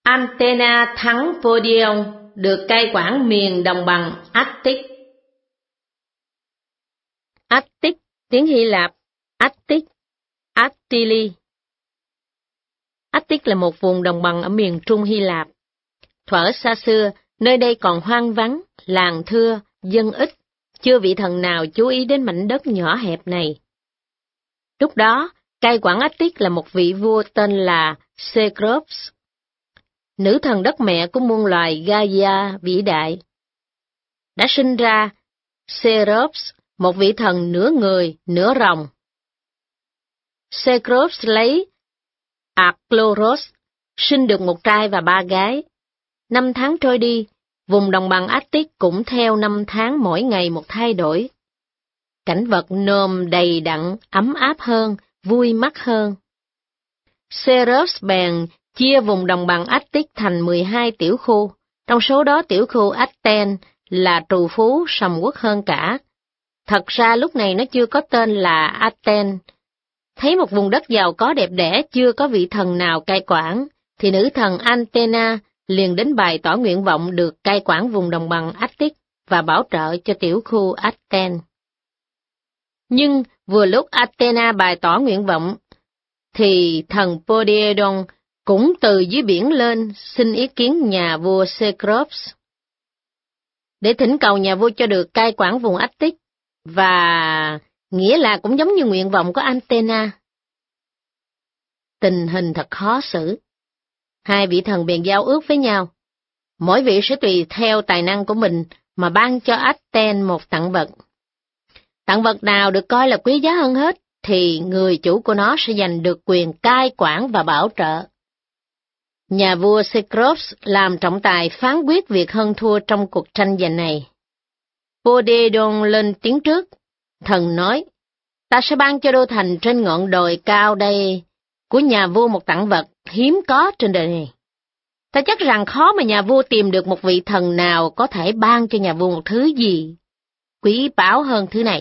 Athena thắng Poseidon, được cai quản miền đồng bằng Attic. Attic, tiếng Hy Lạp, Attic, Attili. Attic là một vùng đồng bằng ở miền trung Hy Lạp. Thuở xa xưa, nơi đây còn hoang vắng, làng thưa, dân ít, chưa vị thần nào chú ý đến mảnh đất nhỏ hẹp này. Lúc đó, cai quản Attic là một vị vua tên là Cecrops, nữ thần đất mẹ của muôn loài Gaia vĩ đại. Đã sinh ra Cecrops, một vị thần nửa người, nửa rồng. Cecrops lấy Acloros, sinh được một trai và ba gái. 5 tháng trôi đi, vùng đồng bằng Attic cũng theo 5 tháng mỗi ngày một thay đổi. Cảnh vật nôm đầy đặn, ấm áp hơn, vui mắt hơn. Cecrops bèn chia vùng đồng bằng Attic thành 12 tiểu khu, trong số đó tiểu khu Aten là trù phú sầm uất hơn cả. Thật ra lúc này nó chưa có tên là Aten. Thấy một vùng đất giàu có đẹp đẽ chưa có vị thần nào cai quản, thì nữ thần Athena liền đến bày tỏ nguyện vọng được cai quản vùng đồng bằng Attic và bảo trợ cho tiểu khu Aten. Nhưng vừa lúc Athena bày tỏ nguyện vọng, thì thần Poseidon cũng từ dưới biển lên xin ý kiến nhà vua Cecrops để thỉnh cầu nhà vua cho được cai quản vùng Attic, và nghĩa là cũng giống như nguyện vọng của Athena. Tình hình thật khó xử. Hai vị thần bèn giao ước với nhau, mỗi vị sẽ tùy theo tài năng của mình mà ban cho Aten một tặng vật. Tặng vật nào được coi là quý giá hơn hết, thì người chủ của nó sẽ giành được quyền cai quản và bảo trợ. Nhà vua Cecrops làm trọng tài phán quyết việc hơn thua trong cuộc tranh giành này. Poseidon lên tiếng trước, thần nói, ta sẽ ban cho đô thành trên ngọn đồi cao đây của nhà vua một tặng vật hiếm có trên đời này. Ta chắc rằng khó mà nhà vua tìm được một vị thần nào có thể ban cho nhà vua một thứ gì quý báu hơn thứ này.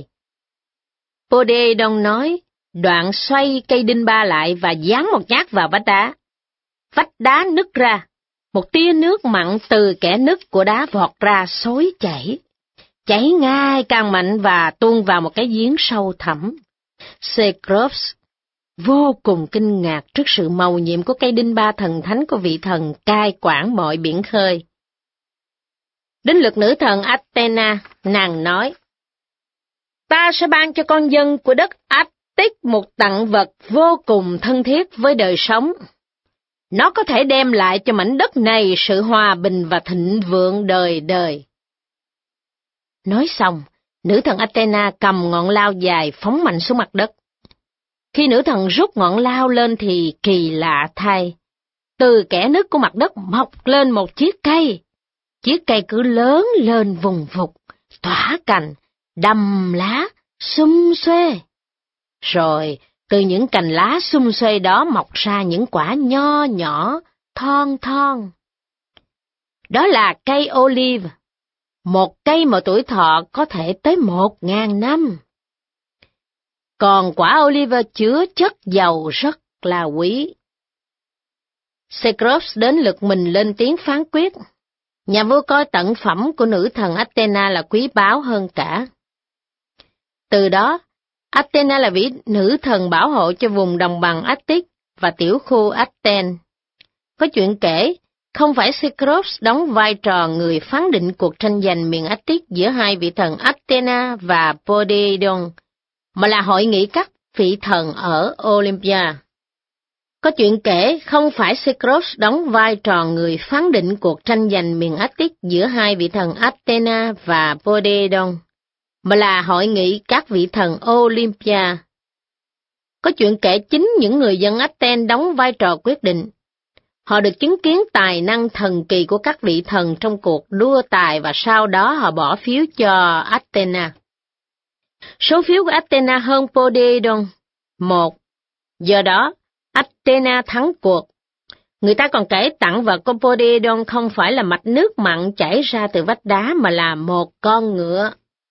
Poseidon nói, đoạn xoay cây đinh ba lại và giáng một nhát vào vách đá. Vách đá nứt ra, một tia nước mặn từ kẽ nứt của đá vọt ra xối chảy. Chảy ngay càng mạnh và tuôn vào một cái giếng sâu thẳm. Cecrops vô cùng kinh ngạc trước sự mầu nhiệm của cây đinh ba thần thánh của vị thần cai quản mọi biển khơi. Đến lượt nữ thần Athena, nàng nói, ta sẽ ban cho con dân của đất Attic một tặng vật vô cùng thân thiết với đời sống. Nó có thể đem lại cho mảnh đất này sự hòa bình và thịnh vượng đời đời. Nói xong, nữ thần Athena cầm ngọn lao dài phóng mạnh xuống mặt đất. Khi nữ thần rút ngọn lao lên thì kỳ lạ thay, từ kẽ nứt của mặt đất mọc lên một chiếc cây. Chiếc cây cứ lớn lên vùng vụt, tỏa cành, đầm lá, xum xuê. Rồi, từ những cành lá xum xuê đó mọc ra những quả nho nhỏ, thon thon. Đó là cây olive, một cây mà tuổi thọ có thể tới 1000 năm. Còn quả olive chứa chất dầu rất là quý. Cecrops đến lượt mình lên tiếng phán quyết. Nhà vua coi tặng phẩm của nữ thần Athena là quý báu hơn cả. Từ đó, Athena là vị nữ thần bảo hộ cho vùng đồng bằng Attic và tiểu khu Aten. Có chuyện kể, không phải Cecrops đóng vai trò người phán định cuộc tranh giành miền Attic giữa hai vị thần Athena và Poseidon, mà là hội nghị các vị thần ở Olympia. Có chuyện kể, không phải Cecrops đóng vai trò người phán định cuộc tranh giành miền Attic giữa hai vị thần Athena và Poseidon, mà là hội nghị các vị thần Olympia. Có chuyện kể chính những người dân Aten đóng vai trò quyết định. Họ được chứng kiến tài năng thần kỳ của các vị thần trong cuộc đua tài và sau đó họ bỏ phiếu cho Athena. Số phiếu của Athena hơn Poseidon 1. Do đó, Athena thắng cuộc. Người ta còn kể tặng vật của Poseidon không phải là mạch nước mặn chảy ra từ vách đá mà là một con ngựa.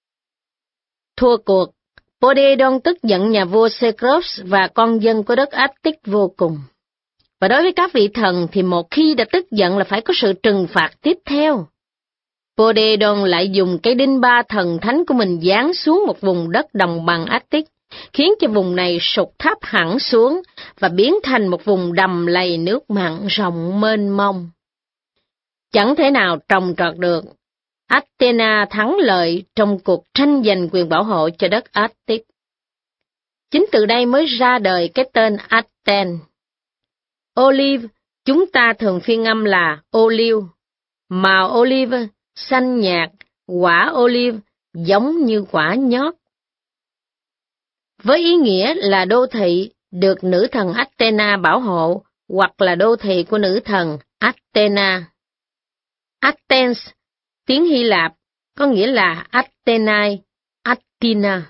Thua cuộc, Poseidon tức giận nhà vua Cecrops và con dân của đất Attic vô cùng. Và đối với các vị thần thì một khi đã tức giận là phải có sự trừng phạt tiếp theo. Poseidon lại dùng cái đinh ba thần thánh của mình giáng xuống một vùng đất đồng bằng Arctic, khiến cho vùng này sụt thấp hẳn xuống và biến thành một vùng đầm lầy nước mặn rộng mênh mông. Chẳng thể nào trồng trọt được. Athena thắng lợi trong cuộc tranh giành quyền bảo hộ cho đất Arctic. Chính từ đây mới ra đời cái tên Athens. Olive, chúng ta thường phiên âm là ô liu. Màu olive, xanh nhạt, quả olive, giống như quả nhót. Với ý nghĩa là đô thị được nữ thần Athena bảo hộ, hoặc là đô thị của nữ thần Athena. Athens, tiếng Hy Lạp, có nghĩa là Athenai, Athena.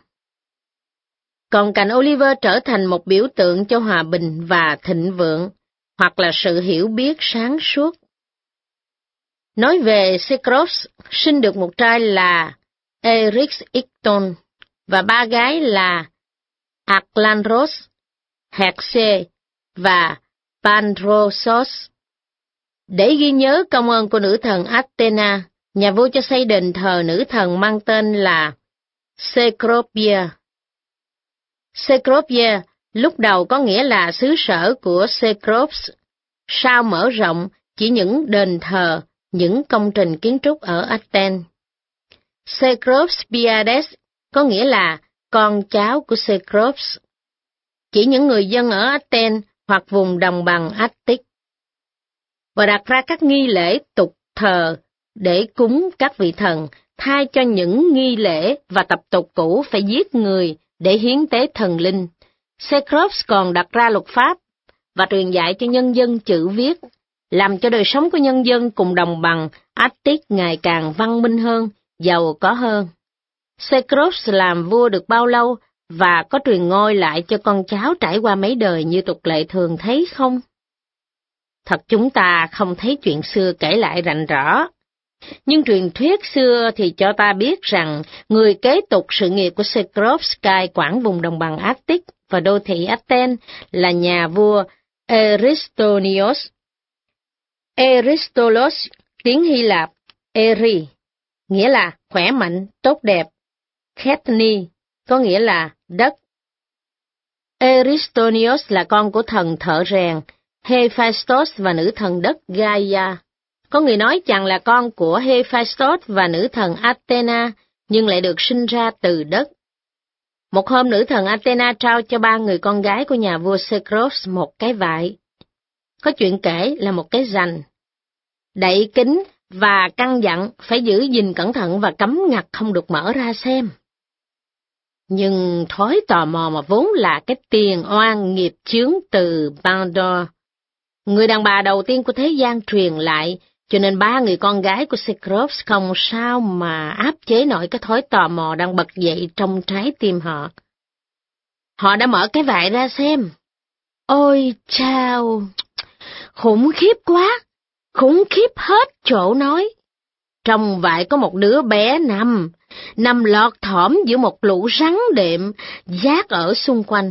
Còn cành Oliver trở thành một biểu tượng cho hòa bình và thịnh vượng, hoặc là sự hiểu biết sáng suốt. Nói về Cecrops, sinh được một trai là Eryxicton và ba gái là Aklanros, Herse và Pandrosos. Để ghi nhớ công ơn của nữ thần Athena, nhà vua cho xây đền thờ nữ thần mang tên là Cecropia. Cecropia lúc đầu có nghĩa là xứ sở của Cecrops, sau mở rộng chỉ những đền thờ, những công trình kiến trúc ở Athens. Cecropiades có nghĩa là con cháu của Cecrops, chỉ những người dân ở Athens hoặc vùng đồng bằng Attic, và đặt ra các nghi lễ tục thờ để cúng các vị thần, thay cho những nghi lễ và tập tục cũ phải giết người để hiến tế thần linh. Cecrops còn đặt ra luật pháp và truyền dạy cho nhân dân chữ viết, làm cho đời sống của nhân dân cùng đồng bằng Attic ngày càng văn minh hơn, giàu có hơn. Cecrops làm vua được bao lâu và có truyền ngôi lại cho con cháu trải qua mấy đời như tục lệ thường thấy không? Thật chúng ta không thấy chuyện xưa kể lại rành rõ. Nhưng truyền thuyết xưa thì cho ta biết rằng người kế tục sự nghiệp của Cecrops cai quản vùng đồng bằng Arctic và đô thị Athens là nhà vua Aristonios. Aristolos, tiếng Hy Lạp, Eri, nghĩa là khỏe mạnh, tốt đẹp. Khethni, có nghĩa là đất. Aristonios là con của thần thợ rèn Hephaestus và nữ thần đất Gaia. Có người nói chàng là con của Hephaestus và nữ thần Athena, nhưng lại được sinh ra từ đất. Một hôm nữ thần Athena trao cho ba người con gái của nhà vua Cecrops một cái vại. Có chuyện kể là một cái rành. Đậy kín và căn dặn phải giữ gìn cẩn thận và cấm ngặt không được mở ra xem. Nhưng thói tò mò mà vốn là cái tiền oan nghiệp chướng từ Pandora, người đàn bà đầu tiên của thế gian truyền lại, cho nên ba người con gái của Cecrops không sao mà áp chế nổi cái thói tò mò đang bật dậy trong trái tim họ. Họ đã mở cái vại ra xem. Ôi chao! Khủng khiếp quá! Khủng khiếp hết chỗ nói. Trong vại có một đứa bé nằm lọt thỏm giữa một lũ rắn đệm giác ở xung quanh.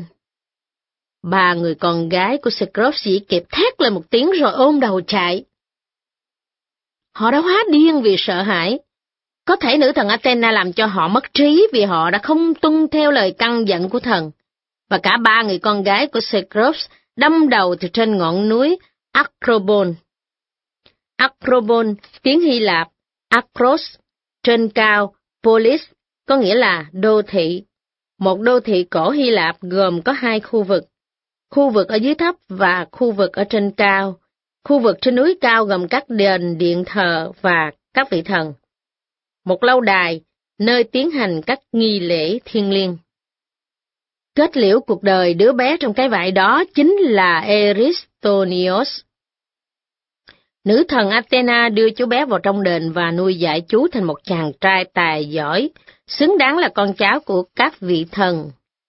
Ba người con gái của Cecrops chỉ kịp thét lên một tiếng rồi ôm đầu chạy. Họ đã hóa điên vì sợ hãi. Có thể nữ thần Athena làm cho họ mất trí vì họ đã không tuân theo lời căn dặn của thần. Và cả ba người con gái của Cecrops đâm đầu từ trên ngọn núi Acrobon. Acrobon, tiếng Hy Lạp, Acros, trên cao, polis, có nghĩa là đô thị. Một đô thị cổ Hy Lạp gồm có hai khu vực ở dưới thấp và khu vực ở trên cao. Khu vực trên núi cao gồm các đền, điện thờ và các vị thần. Một lâu đài, nơi tiến hành các nghi lễ thiêng liêng. Kết liễu cuộc đời đứa bé trong cái vại đó chính là Aristonios. Nữ thần Athena đưa chú bé vào trong đền và nuôi dạy chú thành một chàng trai tài giỏi, xứng đáng là con cháu của các vị thần.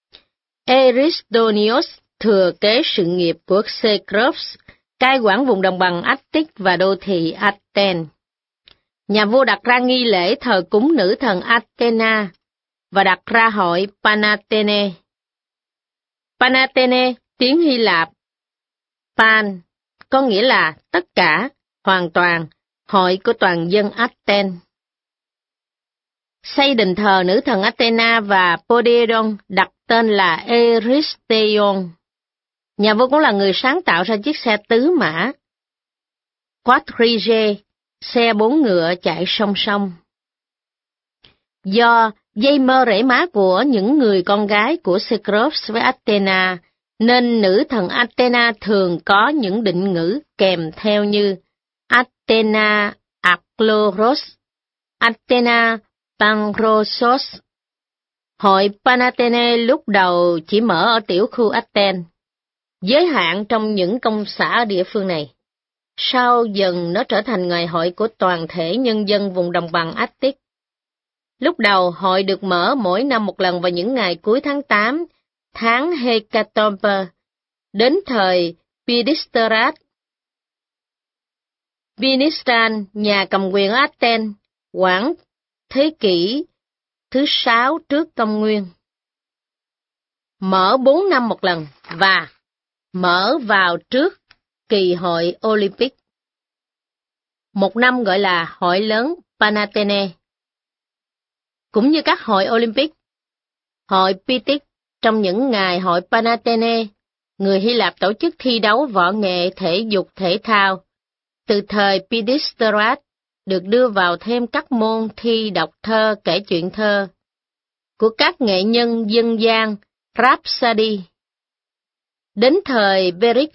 Aristonios thừa kế sự nghiệp của Cecrops, cai quản vùng đồng bằng Attic và đô thị Athens. Nhà vua đặt ra nghi lễ thờ cúng nữ thần Athena và đặt ra hội Panathene. Panathene, tiếng Hy Lạp, Pan, có nghĩa là tất cả, hoàn toàn, hội của toàn dân Athens. Xây đền thờ nữ thần Athena và Poseidon đặt tên là Erechtheion. Nhà vua cũng là người sáng tạo ra chiếc xe tứ mã, quadrige, xe 4 ngựa chạy song song. Do dây mơ rễ má của những người con gái của Cecrops với Athena, nên nữ thần Athena thường có những định ngữ kèm theo như Athena Akloros, Athena Panrosos. Hội Panathene lúc đầu chỉ mở ở tiểu khu Athens, giới hạn trong những công xã ở địa phương này. Sau dần nó trở thành ngày hội của toàn thể nhân dân vùng đồng bằng Attic. Lúc đầu hội được mở mỗi năm một lần vào những ngày cuối tháng 8, tháng Hecatombe, đến thời Pisistratus. Vinistran, nhà cầm quyền ở Athens, khoảng thế kỷ thứ 6 trước công nguyên. Mở 4 năm một lần và mở vào trước kỳ hội Olympic. Một năm gọi là hội lớn Panathene. Cũng như các hội Olympic, hội Pythia trong những ngày hội Panathene, người Hy Lạp tổ chức thi đấu võ nghệ thể dục thể thao. Từ thời Pisistratus được đưa vào thêm các môn thi đọc thơ, kể chuyện thơ của các nghệ nhân dân gian Rhapsody. Đến thời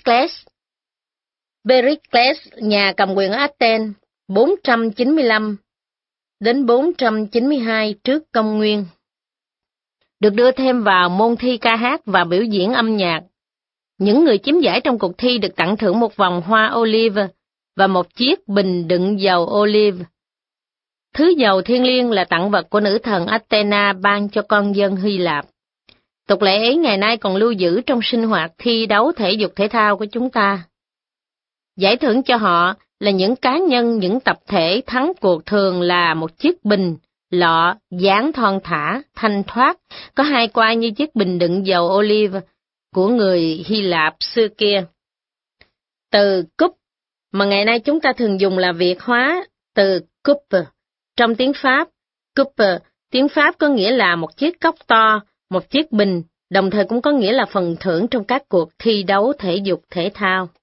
Pericles, nhà cầm quyền ở Athens, 495 đến 492 trước công nguyên, được đưa thêm vào môn thi ca hát và biểu diễn âm nhạc. Những người chiếm giải trong cuộc thi được tặng thưởng một vòng hoa olive và một chiếc bình đựng dầu olive. Thứ dầu thiêng liêng là tặng vật của nữ thần Athena ban cho con dân Hy Lạp. Tục lệ ấy ngày nay còn lưu giữ trong sinh hoạt thi đấu thể dục thể thao của chúng ta. Giải thưởng cho họ là những cá nhân, những tập thể thắng cuộc thường là một chiếc bình, lọ, dáng thon thả, thanh thoát, có hai quai như chiếc bình đựng dầu olive của người Hy Lạp xưa kia. Từ cup, mà ngày nay chúng ta thường dùng là Việt hóa từ coupe. Trong tiếng Pháp, coupe, tiếng Pháp có nghĩa là một chiếc cốc to, một chiếc bình, đồng thời cũng có nghĩa là phần thưởng trong các cuộc thi đấu thể dục thể thao.